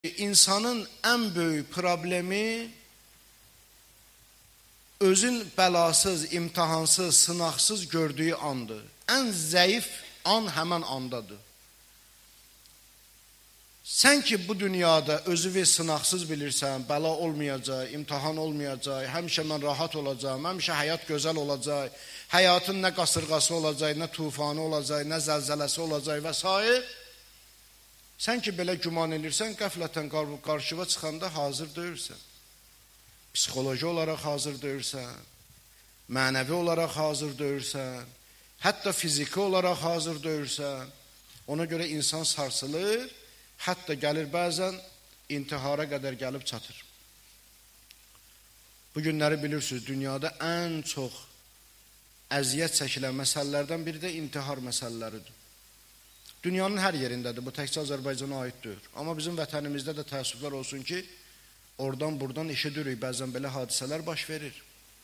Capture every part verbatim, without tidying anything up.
İnsanın ən böyük problemi özün bəlasız, imtihansız, sınaqsız gördüyü andır. Ən zəif an həmən andadır. Sən ki bu dünyada özü sınaqsız bilirsən, bəla olmayacaq, imtihan olmayacaq, həmişə mən rahat olacaq, həmişə həyat gözəl olacaq, həyatın nə qasırğası olacaq, nə tufanı olacaq, nə zəlzələsi olacaq və s. Sən ki belə güman edirsən, qəflətən qarşıva çıxanda hazır deyirsən. Psixoloji olaraq hazır deyirsən, mənəvi olaraq hazır deyirsən, hətta fiziki olaraq hazır deyirsən. Ona görə insan sarsılır, hətta gəlir bəzən intihara qədər gəlib çatır. Bu günləri bilirsiniz, dünyada ən çox əziyyət çəkilən məsələlərdən biri də intihar məsələləridir. Dünyanın hər yerindədir, bu təkcə Azərbaycana aiddir. Amma bizim vətənimizdə də təəssüflər olsun ki, oradan buradan eşidirik, bəzən belə hadisələr baş verir.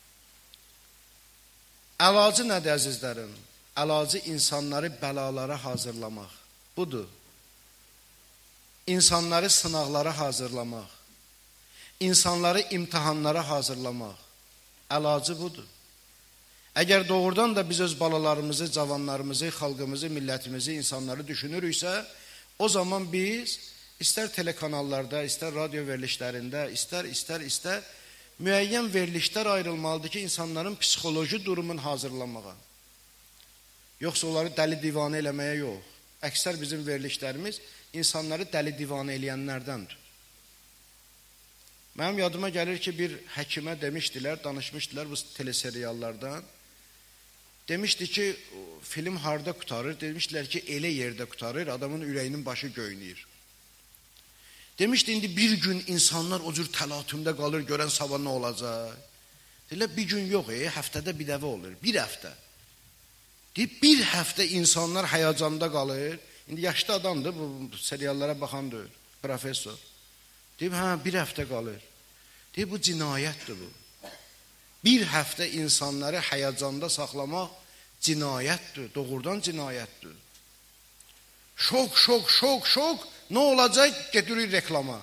Əlacı nədir əzizlərim? Əlacı insanları bəlalara hazırlamaq. Budur. İnsanları sınaqlara hazırlamaq. İnsanları imtihanlara hazırlamaq. Əlacı budur. Əgər doğrudan da biz öz balalarımızı, cavanlarımızı, xalqımızı, millətimizi, insanları düşünürüksə, o zaman biz istər telekanallarda, istər radio verilişlərində, istər, istər, istər müəyyən verilişlər ayrılmalıdır ki, insanların psixoloji durumunu hazırlamağa. Yoxsa onları dəli divanə eləməyə yox. Əksər bizim verilişlərimiz insanları dəli divanə eləyənlərdəndir. Mənim yadıma gəlir ki, bir həkimə demişdilər, danışmışdılar bu teleseriallardan. Demişdi ki, film harda qutarır? Demişdilər ki, elə yerdə qutarır, adamın ürəyinin başı göynəyir. Demişdi, indi bir gün insanlar o cür təlatümdə qalır, görən sabah nə olacaq? Deyirlər, bir gün yox, e, həftədə bir dəvə olur, bir həftə. Deyib, bir həftə insanlar həyacanda qalır. İndi yaşlı adamdır, bu seriallara baxandır, professor. Deyib, hə, bir həftə qalır. Deyib, bu cinayətdir bu. Bir həftə insanları həyacanda saxlamaq cinayətdir, doğrudan cinayətdir. Şok, şok, şok, şok, nə olacaq? Gedirik reklama.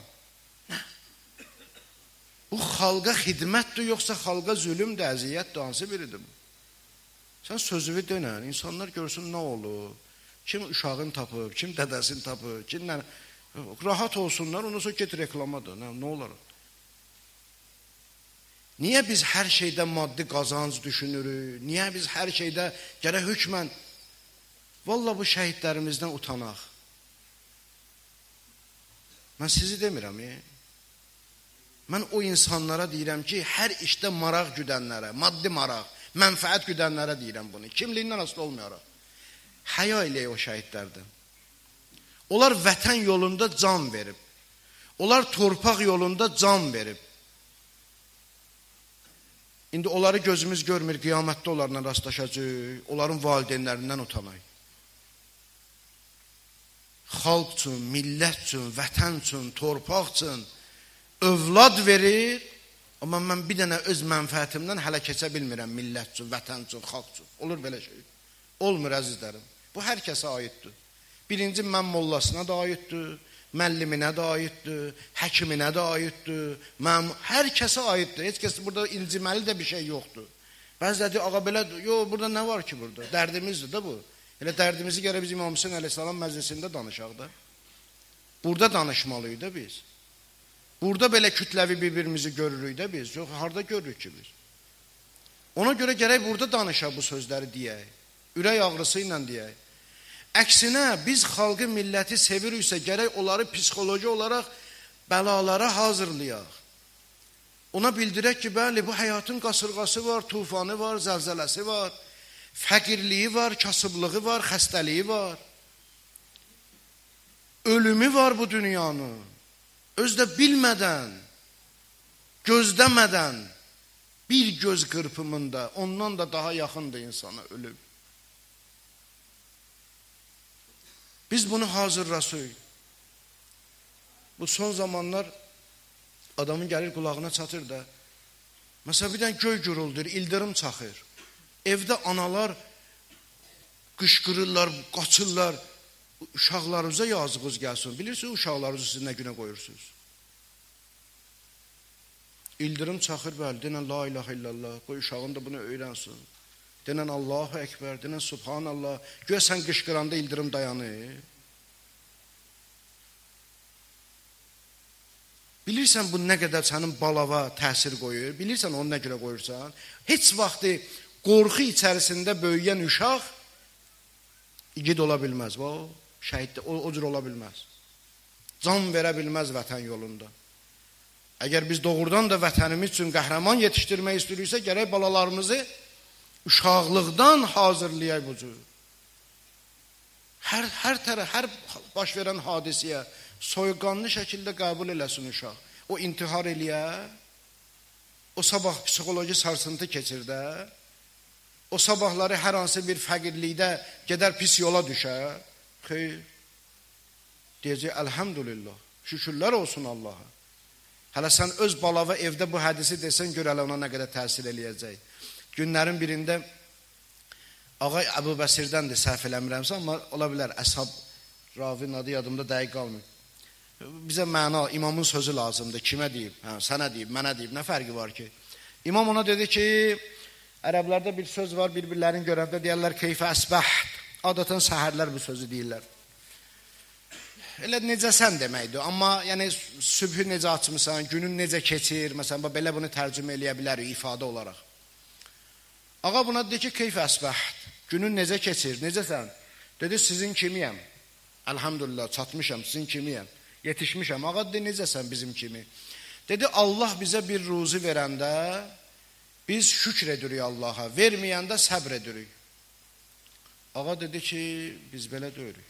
Bu xalqa xidmətdir, yoxsa xalqa zülümdür, əziyyətdir, hansı biridir bu? Sən sözünü dönən, insanlar görsün nə olur, kim uşağını tapır, kim dədəsini tapır, kim nə... Rahat olsunlar, ondan sonra get reklamadır, nə, nə olar? Niyə biz hər şeydə maddi qazanc düşünürük? Niyə biz hər şeydə gərək hökmən? Vallahi bu şəhidlərimizdən utanaq. Mən sizi demirəm. E? Mən o insanlara deyirəm ki, hər işdə maraq güdənlərə, maddi maraq, mənfəət güdənlərə deyirəm bunu. Kimliyindən asılı olmayaraq. Həya ilə o şəhidlərdən. Onlar vətən yolunda can verib. Onlar torpaq yolunda can verib. İndi onları gözümüz görmür, qiyamətdə onlarla rastlaşacaq, onların valideynlərindən utanay. Xalq üçün, millət üçün, vətən üçün, torpaq üçün övlad verir, amma mən bir dənə öz mənfəətimdən hələ keçə bilmirəm millət üçün, vətən üçün, xalq üçün. Olur belə şey. Olmur əzizlərim. Bu hər kəsə aiddir. Birinci mən mollasına da aiddir, məlliminə də aiddir, həkiminə də aiddir, mən, hər kəsə aiddir. Heç kəs burada inciməli də bir şey yoxdur. Bəziləri ağa belə, yox, burada nə var ki burada? Dərdimizdir də bu. Elə dərdimizi gərək biz İmam Hüseyin əleyhissalam məclisində danışaq da. Burada danışmalıyıq da biz. Burada belə kütləvi bir-birimizi görürük də biz. Yox, harada görürük ki biz? Ona görə gərək burada danışaq bu sözləri deyək. Ürək ağrısı ilə deyək. Əksinə, biz xalqı, milləti seviriksə, gərək onları psixoloji olaraq bəlalara hazırlayaq. Ona bildirək ki, bəli, bu həyatın qasırğası var, tufanı var, zəlzələsi var, fəqirliyi var, kasıblığı var, xəstəliyi var. Ölümü var bu dünyanın. Özdə bilmədən, gözləmədən, bir göz qırpımında, ondan da daha yaxındır insana ölüm. Biz bunu hazırlasıyıq. Bu son zamanlar adamın gəlir qulağına çatır da. Məsələn, bir dənə göy gürüldür, ildırım çaxır. Evdə analar qışqırırlar, qaçırlar, uşaqlarınıza yazığınız gəlsin. Bilirsiniz, uşaqlarınızı siz nə günə qoyursunuz? İldırım çaxır bəli, denən la ilahe illallah, qoy uşağın da bunu öyrənsin. Denən Allahu Ekber, denən Subhanallah. Göyə sən qışqıranda ildırım dayanır. Bilirsən bu nə qədər sənin balava təsir qoyur, bilirsən onu nə görə qoyursan. Heç vaxtı qorxu içərisində böyüyən uşaq igid ola bilməz. O, şəhid, o, o cür ola bilməz. Can verə bilməz vətən yolunda. Əgər biz doğrudan da vətənimiz üçün qəhrəman yetişdirmək istəyiriksə, gərək balalarımızı uşaqlıqdan hazırlayaq bu cür. Hər, hər tərəf, hər baş verən hadisiyə soyuqqanlı şəkildə qəbul eləsin uşaq. O intihar eləyər, o sabah psixoloji sarsıntı keçir də, o sabahları hər hansı bir fəqirlikdə gedər pis yola düşər. Xeyr, deyəcək, əlhəmdülillah, şükürlər olsun Allaha. Hələ sən öz balava evdə bu hədisi desən, gör hələ ona nə qədər təsir eləyəcək. Günlərin birində Ağay Əbu Bəsirdəndir, səhv eləmirəmsə, amma ola bilər, Əshab ravinin adı yadımda dəqiq qalmır. Bizə məna, imamın sözü lazımdır. Kimə deyib? Hə, sənə deyib, mənə deyib. Nə fərqi var ki? İmam ona dedi ki, ərəblərdə bir söz var, bir-birlərin görəndə deyərlər, keyfə əsbəht. Adətən səhərlər bu sözü deyirlər. Elə necəsən deməkdir. Amma yəni sübhü necə açmısan, günün necə keçir, məsələn, belə bunu tərcümə eləyə bilərik ifadə olaraq. Ağa buna dedi ki, keyfə əsbəht. Günün necə keçir, necəsən? Dedi, sizin kimiyəm? Əlhamdülillah, çatmışam, sizin kimiyəm? Yetişmişəm. Ağa dedi, necəsən bizim kimi? Dedi, Allah bizə bir ruzi verəndə biz şükr edirik Allaha, verməyəndə səbr edirik. Ağa dedi ki, biz belə deyirik.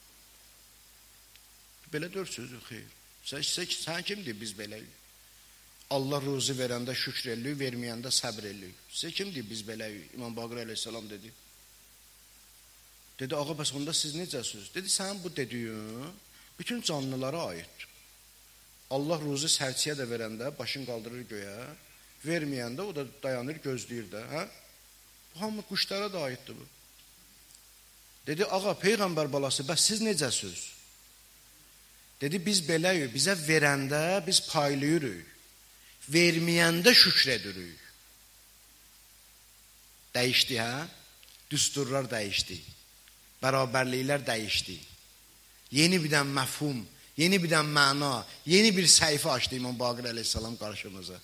Belə dörsüz, xeyr. Sən, sən kimdir biz beləyik? Allah ruzi verəndə şükr edirik, verməyəndə səbr edirik. Sizə kimdir biz beləyik? İmam Baqir əleyhissalam dedi. Dedi, ağa, bəs onda siz necəsiniz? Dedi, sən bu dediyin bütün canlılara aiddir. Allah ruzi sərçiyə də verəndə başını qaldırır göyə, verməyəndə o da dayanır, gözləyir də. Hə? Bu hamı quşlara da aiddir bu. Dedi, ağa, Peyğəmbər balası, bəs siz necəsiniz? Dedi, biz beləyik, bizə verəndə biz paylayırıq, verməyəndə şükr edirik. Dəyişdi, hə? Düsturlar dəyişdi, bərabərliklər dəyişdi. Yeni bir dən məfhum, yeni bir dən məna, yeni bir səhifə açdı İmam Baqir əleyhissalam qarşımıza.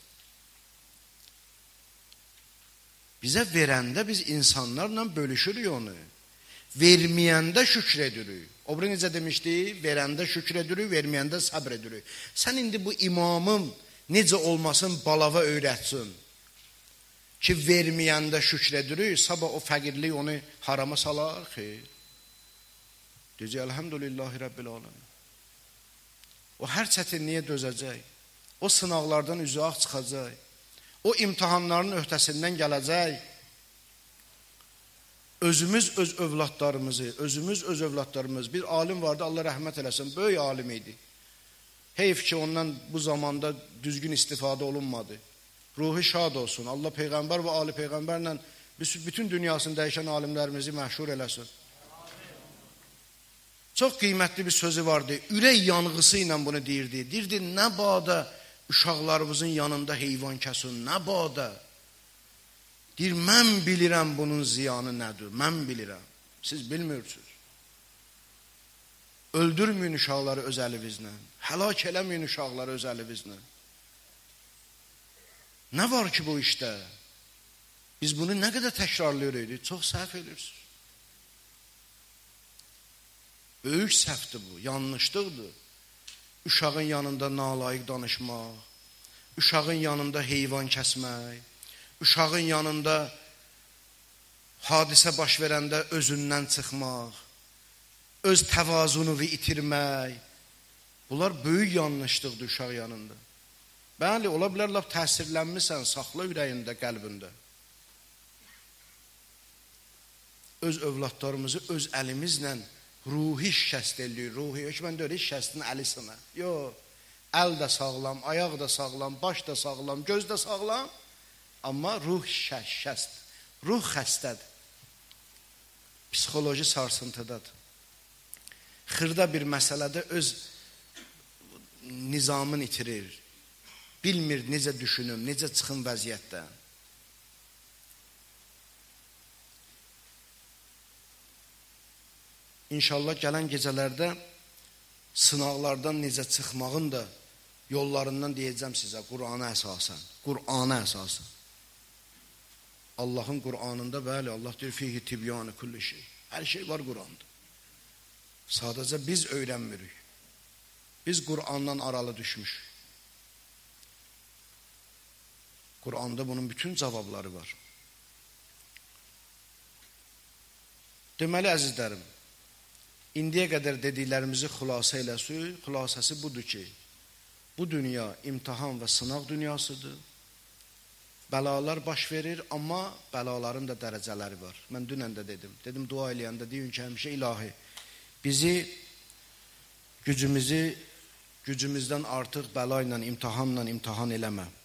Bizə verəndə biz insanlarla bölüşürük onu. Verməyəndə şükr edirik. O biri necə demişdi? Verəndə şükr edirik, verməyəndə səbr edirik. Sən indi bu imamın necə olmasın balava öyrətsin ki, verməyəndə şükr edirik, sabah o fəqirlik onu harama salar, xeyr. Deyəcək, əlhəmdülillahi Rabbil aləmin. O hər çətinliyə dözəcək, o sınaqlardan üzü ağ çıxacaq, o imtihanların öhdəsindən gələcək. Özümüz öz övladlarımızı, özümüz öz övladlarımız, bir alim vardı, Allah rəhmət eləsin, böyük alim idi. Heyf ki, ondan bu zamanda düzgün istifadə olunmadı. Ruhi şad olsun, Allah Peyğəmbər və Ali Peyğəmbərlə bütün dünyasını dəyişən alimlərimizi məşhur eləsin. Çox qiymətli bir sözü vardı, ürək yanğısı ilə bunu deyirdi. Deyirdi, nə bada uşaqlarımızın yanında heyvan kəsin, nə bada. Deyir, mən bilirəm bunun ziyanı nədir, mən bilirəm. Siz bilmirsiniz. Öldürməyin uşaqları öz əlinizlə, həlak eləməyin uşaqları öz əlinizlə. Nə var ki bu işdə? Biz bunu nə qədər təkrarlayırıq? Çox səhv edirsiniz. Böyük səhvdir bu, yanlışlıqdır. Uşağın yanında nalayiq danışmaq, uşağın yanında heyvan kəsmək, uşağın yanında hadisə baş verəndə özündən çıxmaq, öz təvazunu itirmək. Bunlar böyük yanlışlıqdır uşaq yanında. Bəli, ola bilər, laf təsirlənmirsən, saxla ürəyində, qəlbində. Öz övladlarımızı öz əlimizlə ruhi şikəst edirik, ruhi. Yox, mən deyir, şikəstin əlisinə. Yox, əl də sağlam, ayaq da sağlam, baş da sağlam, göz də sağlam. Amma ruh şikəst, ruh xəstədir. Psixoloji sarsıntıdadır. xırda bir məsələdə öz nizamını itirir. Bilmir necə düşünüm, necə çıxım vəziyyətdən. İnşallah gələn gecələrdə sınaqlardan necə çıxmağın da yollarından deyəcəm sizə, Qur'ana əsasən. Qur'ana əsasən. Allahın Qur'anında, bəli, Allah deyir, fihi tibyanı kulli şey. Hər şey var Qur'anda. Sadəcə biz öyrənmirik. Biz Qur'andan aralı düşmüşük. Qur'anda bunun bütün cavabları var. Deməli, əzizlərim, indiyə qədər dediklərimizi xülasə eləsək, xülasəsi budur ki, bu dünya imtihan və sınaq dünyasıdır. Bəlalar baş verir, amma bəlaların da dərəcələri var. Mən dünən də dedim. Dedim, dua eləyəndə deyin ki, həmişə ilahi, bizi, gücümüzü, gücümüzdən artıq bəla ilə, imtihanla imtihan eləmə.